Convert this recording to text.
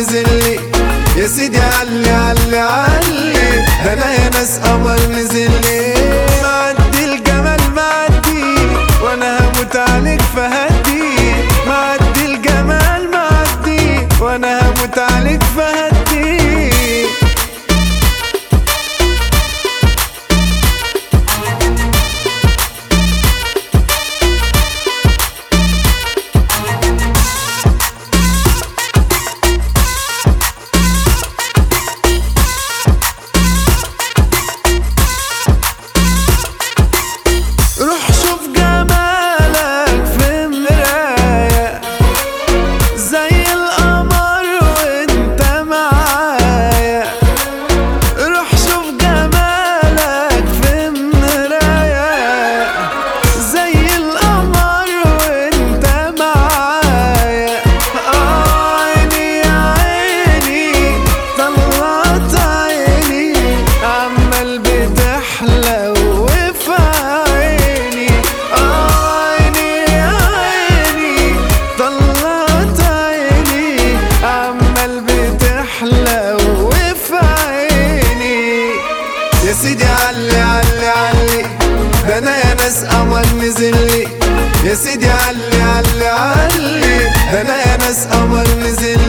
نزل لي. يا سيدي علي علي علي، ده انا يا ناس قمر نزل لي. معدي الجمال معدي وانا هموت عليك فهدي. معدي الجمال معدي وانا هموت عليك فهدي. روح شوف جمالك في مراية زي القمر وانت معايا. روح شوف جمالك في مراية زي القمر وانت معايا. عيني يا عيني طلعت عيني عمال بتحلى يا سيدي علي علي علي، ده انا يا ناس قمر نزل لي. يا سيدي علي علي علي، ده انا يا ناس قمر نزل